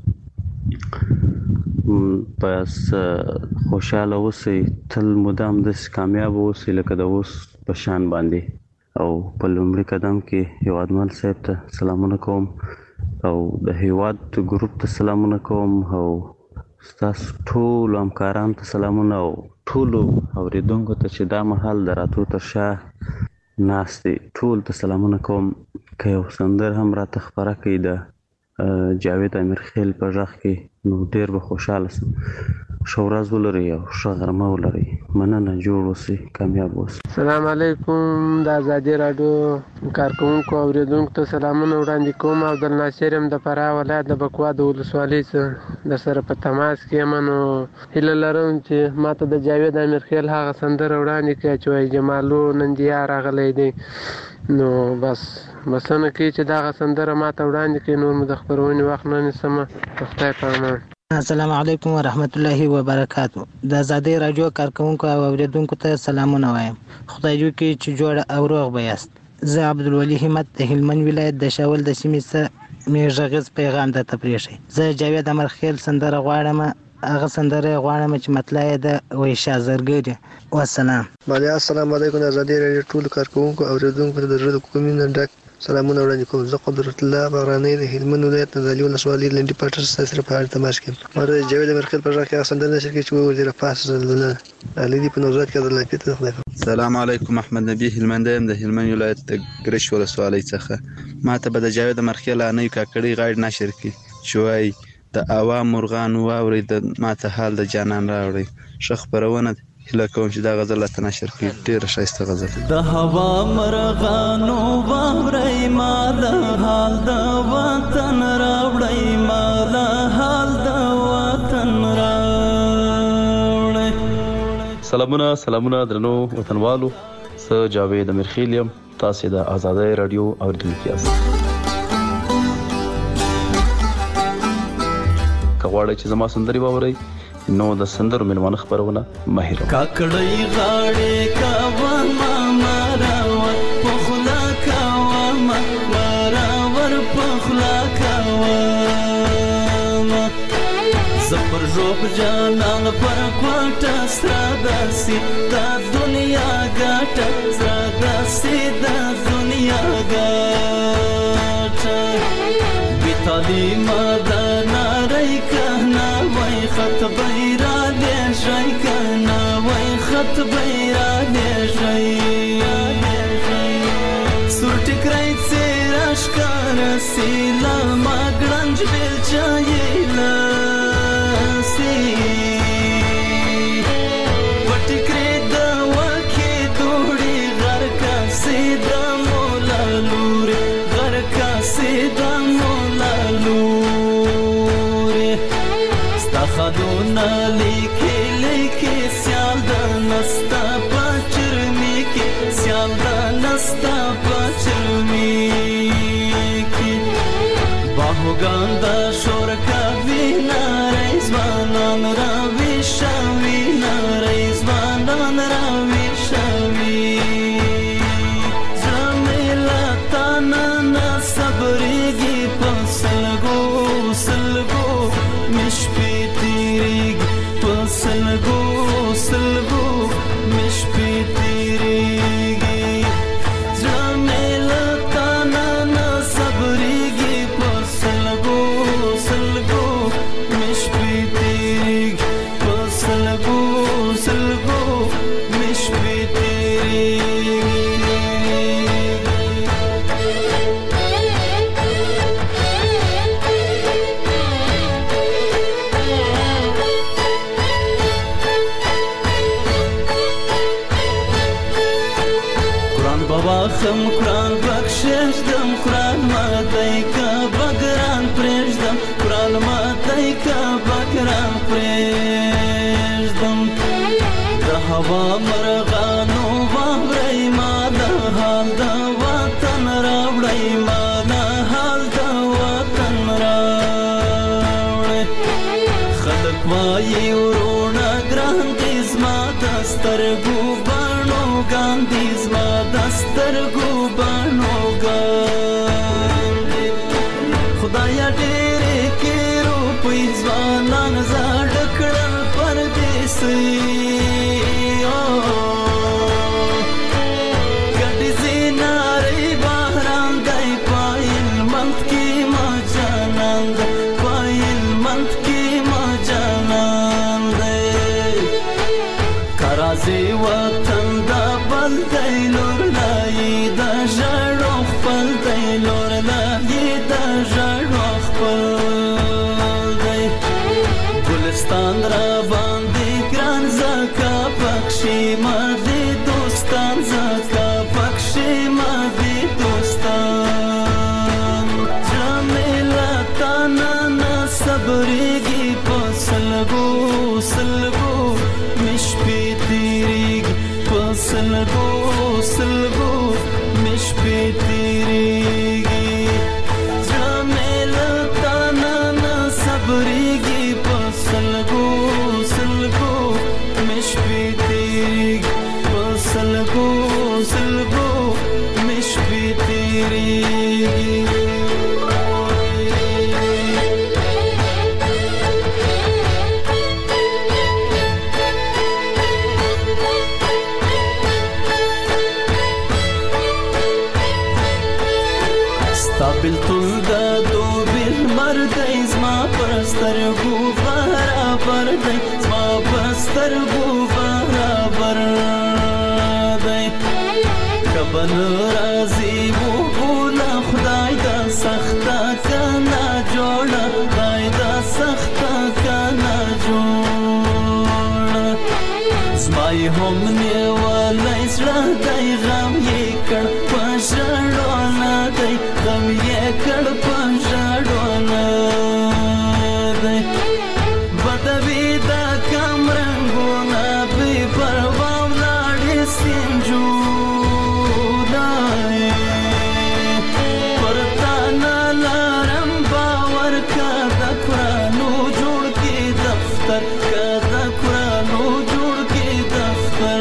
بس خوشحاله اوسئ تل مدام داسې کامیاب اوسئ لکه د اوس په شان باندې او په لومړي قدم کې هیوادمل صاحب ته سلامونه کوم او د هیواد ګروپ ته سلامونه کوم او ستاسو ټولو همکارانو ته سلامونه او ټولو اورېدونکو ته چې دا مهال د راتلو تر شا ناست دي ټول ته سلامونه کوم که یو سندر هم راته خپره کړي د جاوید امیرخیل په غږ کې نو ډېر به خوشحاله سم ښه ورځ ولرئ او ښه غرمه ولرئ مننه جوړ اوسئ کامیاب اوسئ سلام علیکم د ازادي راډیو کارکونکو او اوریدونکو ته سلامونه وړاندې کوم عبدالناصر یم د فراه ولایت د بکوا د ولسوالۍ څخه در سره په تماس کې یم نو هیله لرم چې ماته د جاوید امیرخیل هغه سندره وړاندې کړي چې وایي جمالو نندیا راغلی دی نو بسنه کوي چې دغه سندره ماته وړاندې کړي نور مو د خپرونې وخت نه نیسمه په خدای په امان السلام علیکم ورحمت الله وبرکاتو د ازادي رادیو کارکونکو او اوریدونکو ته سلامونه وایم خدای دې وکړي چې جوړ او روغ به یاست زه عبدالولي همت د هلمند ولایت د شاول د سیمې څخه مې غږیز پیغام درته پرېښی زه جاوید امرخیل سندره غواړم هغه سندره غواړم چې مطلع یې د وای شازرګری والسلام السلام علیکم ازادي رادیو ټول کارکونکو او اوریدونکو ته د زړه کومینه ډک سلامونه وړاندې کوم زه قدرت الله بغرانی د هلمند ولایت د علي ولسوالۍ لنډي پټر سره په اړه تماس کوم مره جاوید امرخیل پر راکې سندره نشر کې چې وزیر پاس علي دی په نوزاد کې د لپاره السلام علیکم احمد نبی هلمند د هلمند ولایت د ګرش ولسوالۍ څخه ماته به د جاوید مرخیل انۍ کاکړي غاړې نشر کړي چې وایي د عوام مرغانو واورئ د ماته حال د جانان راوړئ. ښه خپرونه هیله کوم چې دا غزل راته نشر کړي. ډېره ښایسته غزل. د هوا مرغانو واورئ ما د حال د وطن راوړئ ما د حال د وطن راوړئ. سلامونه درنو وطنوالو. زه جاوید امیرخیل یم. تاسې د آزادۍ راډیو اورېدونکي یاست. که غواړئ چې زما سندرې واورئ نو د سندرو مېلمانه خپرونه مه هېروئ. کاکړۍ غاړې کوه مراور په خوله کوه مراور په خوله کوه زه پر ژوب جانان پر کوټه سره داسې دا دنیا ګټه سره داسې دا دنیا ګټه بې تعلیمه ده نارۍ کنه وای خط بیرا دې شي کنه وای خط بیرا دې شي سور ټکرای څراش کار سیلا ما ګرنج بل چایلا سی پټکرې د وکه دوړي غر کا سیدا مولا لور غر کا سیدا مولا لور خدونا لیکي سیال د نستا پچرمی کې سیال د نستا پچرمی کې باهوګان د شور کوي نارې ځوانان راوي شوي نارې ځوانان راوي شوي زميلا تانا صبرېږي په سلګو سلګو مش سلګو سلګو مش پی تیریږي زميلا تانا نه صبرېږي په سلګو سلګو مش پی تیریږي په سلګو سلګو مش پی تیریږي. خم قرآن بخشش دم قرآن ماتای کا بگران پرشدم قرآن ماتای کا بگران پرشدم د هوا مرغانو واورئ ما د حال د وطن راوړئ ما د حال د وطن راوړئ خلک وایي ورونه ګران دي زما د سترګو بڼو ګاندي زما سترګو بڼو ګاندي خدایا ډېرې کې روپۍ ځوانان زاړه کړل پردیسي ګډې زینارې بهران دی پایل منت کې ما جانان دی پایل منت کې ما جانان دی کرازي وطن دا بل دی لور لای دا ژړو خپل دی لور لای دا ژړو خپل دی ګلستان را باندې ګران زکا پکشي ما دې دوستان زکا پکشي ما دې دوستان جمیلا تانا نه صبرېږي په سلګو سلګو مش پی تیریږي په سلګو سلګو مش پی تیریږي جمیلا تانا نه صبرېږي په سلګو سلګو مش پی تیریږي په سلګو سلګو مش پی تیریږي. بلتون دا دو بیل مردی زما پرسترگو برابر دی زما پرسترگو برابر دی کبن رازی و بولا خدای سخته کنه جوړه خدای دا سخته کنه جوړه زمای هم نیولی زړه دی غم یې کړ په ژړو نه دی غم یې کړ په ژړو نه دی بدوي دا کم رنګونه بې پروا ولاړې سینجونای پر تا نه لرم باور که د قرانو جوړ کې دفتر که د قرانو جوړ کې دفتر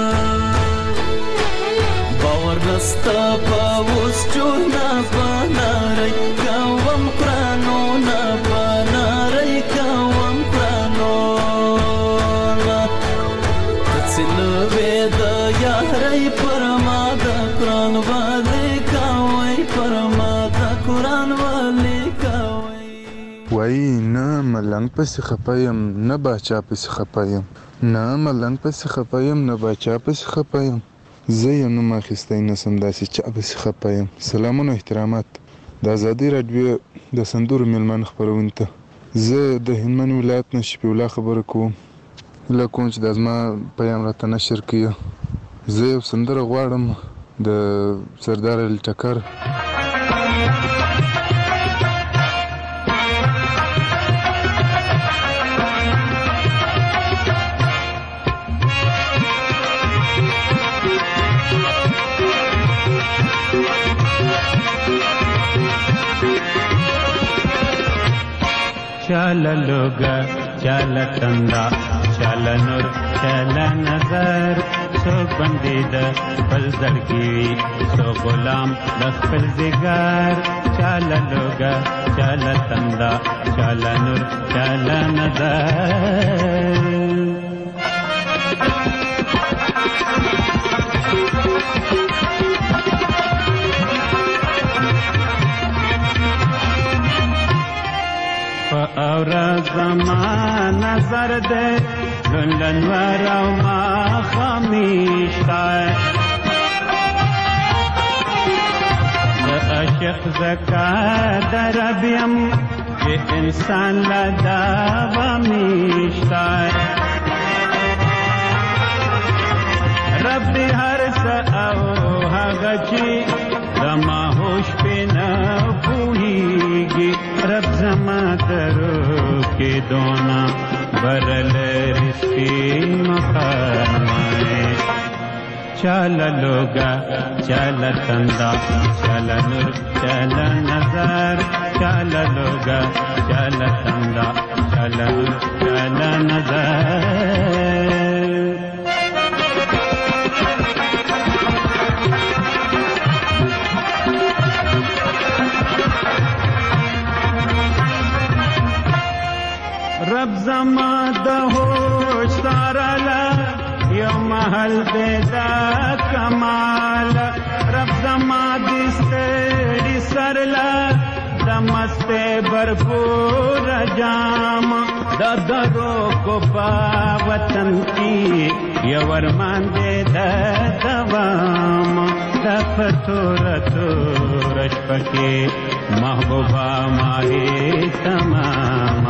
باور نسته په اوس جوړ نه بنارئ کوم قرانو نه بنارئ کوم قرانو نه تڅلوې د یارۍ پر ما د قران والي کوي پر ما د قران والي کوي وای نه ملنګ پسې خپایم نه باچا پسې خپایم نه ملنګ پسې خپایم نه باچا پسې خپایم زه یم نوم اخیستی نسم داسې چا پسې خپایم. سلامونه احترامات د ازادي راډیو د سندرو میلمانه خپرونې ته زه د هلمند ولایت نه شفیع الله خبره کوم. هیله کوم چې دا زما پیام راته نشر کړي. زه یو سندره غواړم د سردار علي ټکر. چل لوگا چل تندا چل نور چل نظر سو بندید بل زړګي سو غلام د خپل زګار چل لوگا چل تندا چل نور چل نظر اور زمان نظر دے لندن ورو ما خمیشتا عاشق زکا دربیم یہ انسان لدا ومیشتا رب ہر ساو ہگچی زما ہوش پہ نہ پوئیگی رب زما درو کے دونا برل رسکی مقامائے چل لوگا چل تندا چل نور چل نظر چل لوگا چل تندا چل نور چل نظر رب زما د هوش سارلا یو محل دې دا کمال رب زما دې ستړي سرلا د مسته برپور جام د درو کو په وطن کې یو ارمان دې د دوام د پتور تور شپکه محبوبا ماهي تمام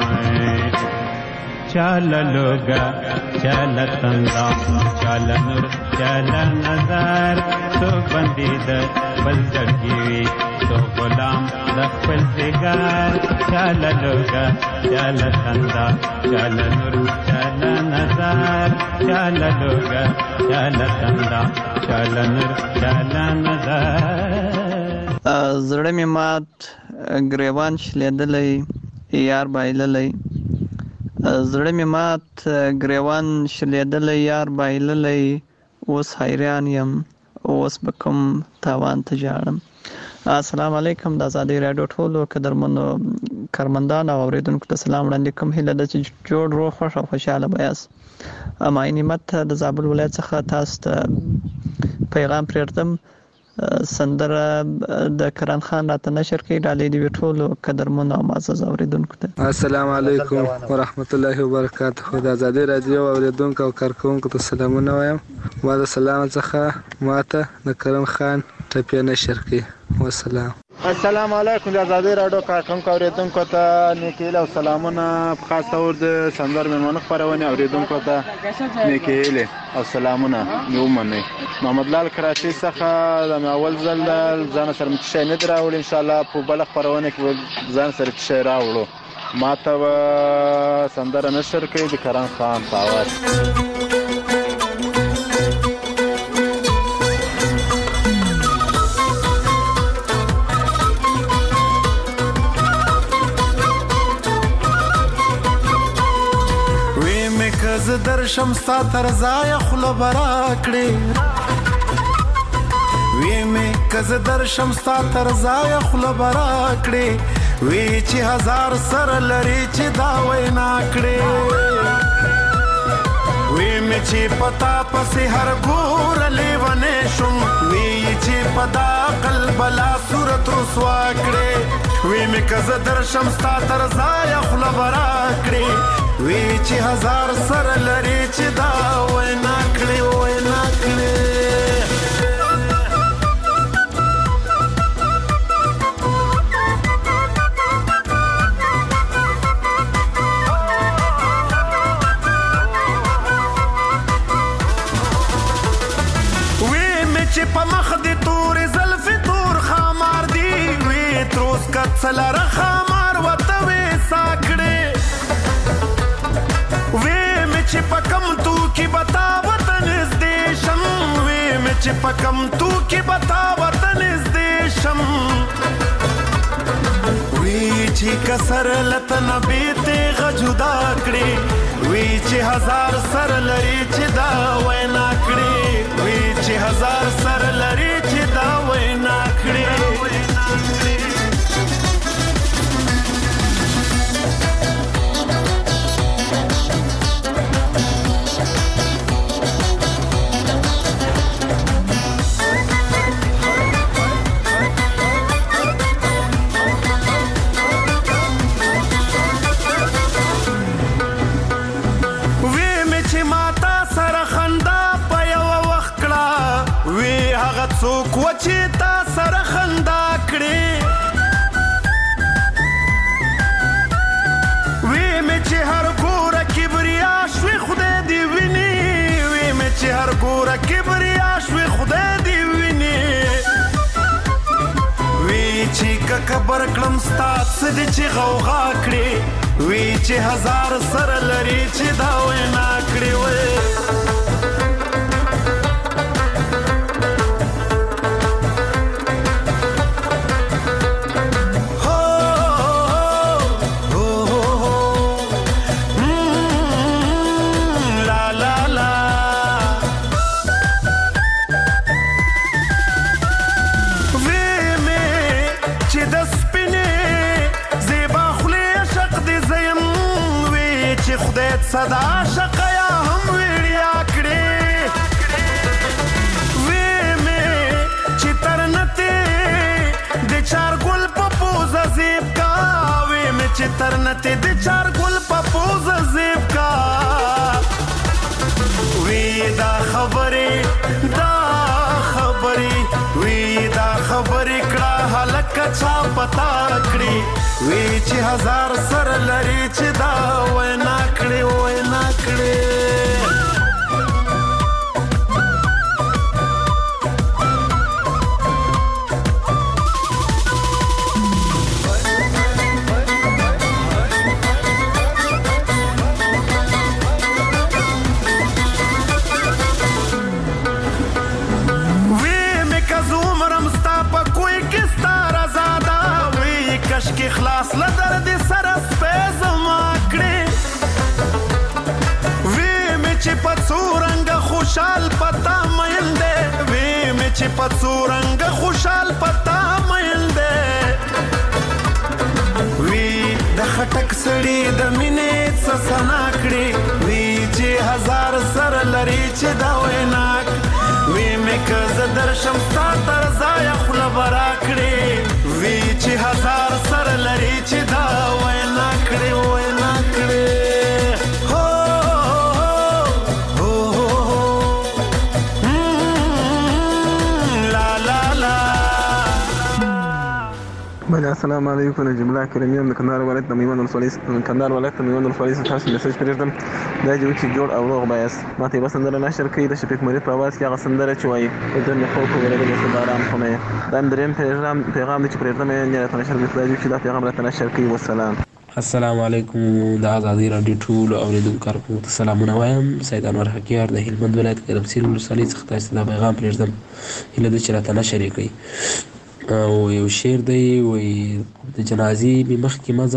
چل لوگا چل تندا چل نور چل نظر تو بندید بل زړګي تو غلام د خپل زګار چل لوگا چل تندا چل نور چل نظر چل لوگا چل تندا چل نور چل نظر زړه می مات ګریوان شلیدلې یار بایللې زړه می مات ګریوان شلیدلې یار بایللې اوس حیران یم اوس بکم تاوان ته جاړم. السلام علیکم د ازادي راډیو ټولو قدرمنو کارمندان او اوریدونکو ته سلام وړاندې کوم. هیله ده چې جوړ روغ خوښ او خوشاله بیاست. ما نعمت د زابل ولایت څخه تاسو ته پیغام پرېږدم. سندره د کرن خان راته نشر کړي ډالې دی ټولو قدرمنو او معزز اوریدونکو ته. السلام علیکم ورحمت الله وبرکاته. د ازادي راډیو اوریدونکو او کارکونکو ته سلامونه وایم. ما د سلام څخه ماته د کرن خان ټپې نشر کړي. والسلام. السلام علیکم د آزادۍ راډیو کارکونکو اورېدونکو ته نیکې هیلې او سلامونه په خاص ډول د سندرو مېلمانه خپرونې اورېدونکو ته نیکې هیلې او سلامونه مې ومنئ. محمد لال کراچۍ څخه د مې اول ځل ځان سره مې څه شی نه دي راوړی، انشاءالله په بله خپرونه کې به ځان سره څه شی راوړو. ما ته به سندره نشر کوي د کرن خان په اواز. زه درشم ستا تر ځایه خوله به راکړې، وی مې که زه درشم ستا تر ځایه خوله به راکړې، وی چې هزار سره لري چې دا وینا کړې، وی مې چې پتا پسې هر ګوره لیونی شم، وی چې په دا عقل بلا صورت رسوا کړې، وی مې که زه درشم ستا تر ځایه خوله به راکړې، وی چې هزار سره لري چې دا وینا کړې وینا کړې. وی مې چې په مخ دې تورې زلفې تور خامار دي، وی تروس کڅ لره خامار ورته وې سا کړې، وی مې چې په کم تو کې بتا وطن نږدې شم، وی مې چې په کم تو کې بتا وطن نږدې شم، وی چې کسر لتن بیته غجدا کړې، وی چې هزار سر لري چې دا وینا کړې، وی چې هزار سر لري چې دا وینا کړې. څوک و چې تا سره خندا کړې، وی مې چې هر ګوره کبریا شوې خدای دې ویني، وی مې چې هر ګوره کبریا شوې خدای دې ویني، وی چې که کبر کړم ستا څه دې چې غوغا کړې، وی چې هزار سره لري چې دا وینا کړې وې. صدا شقیا هم ویړیا کړې، وی مې چې ترنته د چار ګل په پوزه زیب کا، وی مې چې ترنته د چار ګل په پوزه زیب کا، وی دا خبرې وی دا خبرې کړه هلکه چا پتا کړې، وی چې هزار سره لري چې دا وینا کړې وینا کړې. کې خلاص لدر دې سره سپې زما کړې، وی مې چې په څو رنګه خوشحال پتا مین دی، وی مې چې په څو رنګه خوشحال پتا مین دی، وی د خټک سړي د مینې څه سنا کړې، وی چې هزار سره لري چې دا وینا، وی مې که زه درشم ستا تر ځایه خوله به راکړې، وی چې هزار سره لري چې دا وینا کړې وینا کړې. بله السلام علیکم جمله کریمه د کندهار ولایت د میوند ولسوالۍ څخه تاسو میسج پرېږدم دا جو چې جوړ او روغ بایاست ماته یوه سندره نشر کړي د شفیق مرید په اواز کې هغه سندره چې وایي د مې خوب ورغلی د باران خونه دا دریم پیغام دی چې پرېږدم یې راته نشر کړي دا جو چې دا پیغام راته نشر کړي والسلام. السلام علیکم د ازادي رادیو ټولو اوریدونکو کارکونکو ته سلامونه وایم. سید انور حکیار د هلمند ولایت ګرمسیر ولسوالۍ څخه تاسو ته دا پیغام پرېږدم هیله ده چې راته نشر یې کړئ. او یو شعر دی وایي د جنازې مې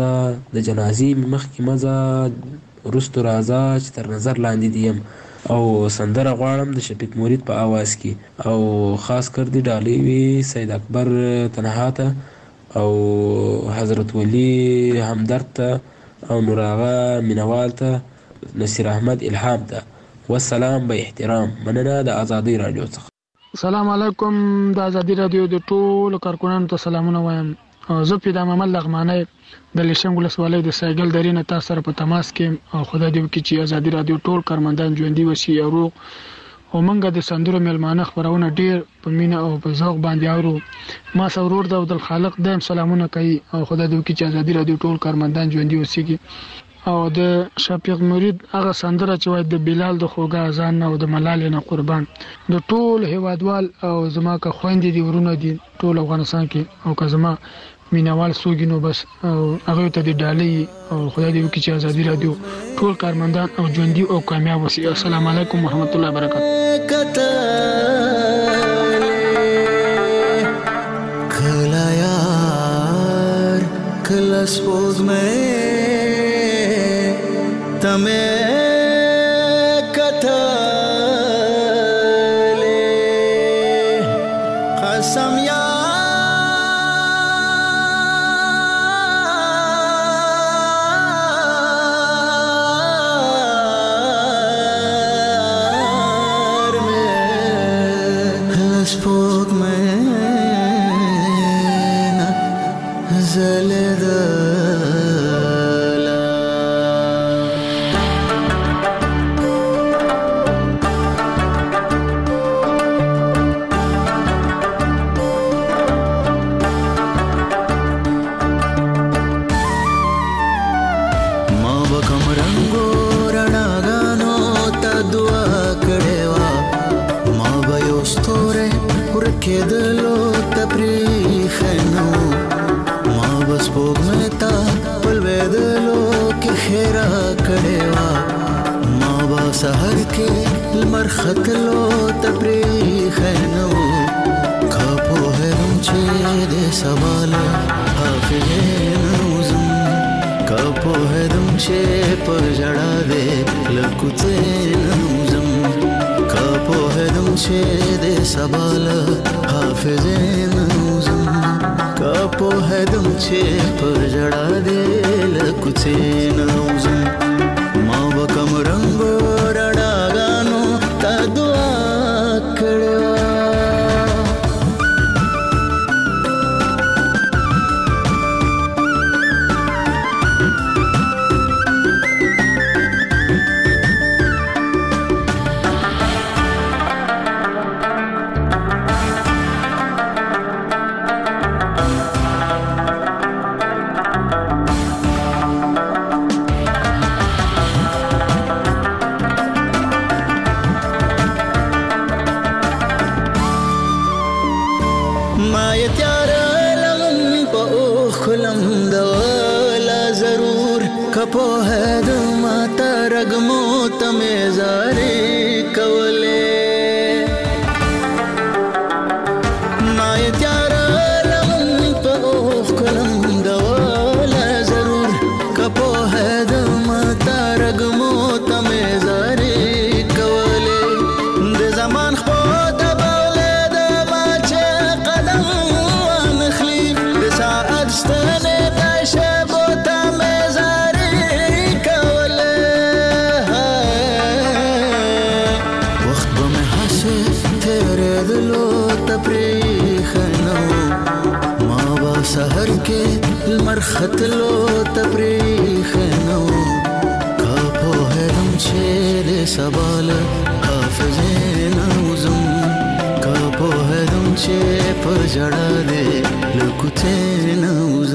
مخکې مزه وروستو راځه چې تر نظر لاندې دي یم او سندره غواړم د شفیق مرید په آواز کې او خاص کر دی ډالۍ وي سید اکبر تنها ته او حضرت ولی همدرد ته او نور آغا مینوال ته نصیر احمد الهام ته والسلام به احترام. مننه د ازادي رادیو څخه. السلام علیکم د ازادي رادیو د ټولو کارکونانو ته سلامونه وایم. زه پیدا محمد لغمانی د لیشنګ ولسوالۍ د سایګل درې نه تاسو سره په تماس کې او خدای دې وکړي چې ازادي رادیو ټول کارمندان ژوندي وشي او روغ او موږ د سندرو میلمانه خپرونه ډېر په مینه او په ذوق باندې اورو. ما سرور د عبدالخالق دایم سلامونه کوي او خدای دې وکړي چې ازادي رادیو ټول کارمندان ژوندي اوسېږي او د شفیق مرید هغه سندره چې وایي د بلال د خوږه اذان نه او د ملالې نه قربان د ټول هیوادوال او زما که خویندې دي ورونه دي ټول افغانستان کې او که زما مینوال څوک نو بس او هغوی ته دې ډالۍ او خدای دې وکړي چې ازادي رادیو ټول کارمندان او ژوندي او کامیاب اوسي. السلام علیکم ورحمت الله وبرکاته. کله یار کله سپوږمۍ تمه کتلې قسم یار مې سپوږ مې زلده کېدلو تپریخنو ما بس پوګمتا پلوېدلو کې خیرا کړېوا ما با سحر کې لمر ختلو تپریخنو کاپو هرم چې دې سوال حافظ نوزم کاپو هرم چې پر جړا دې لکوڅې نوزم کاپو هرم چې دې سوال حافظ نوزم کاپو هدم چې پر جړا دې لکوڅې نوزم ما وکم رنگ رڼاګانو تا دعا کړو کپو ہے دماتا رگمو تمہیں زاری کولے مائے تیارا لغن پا اوخ کلم دولا ضرور کپو ہے دماتا رگمو تمہیں زاری کولے دے زمان خپو دبولے دماچے قدم وانخلی دے ساعت ستنے دشبو تمہیں سحر کې لمر ختلو تپریخ نو کاپو هرم چې دې سوال حافظ نوزم کاپو هرم چې پر جړا دې کوڅې نه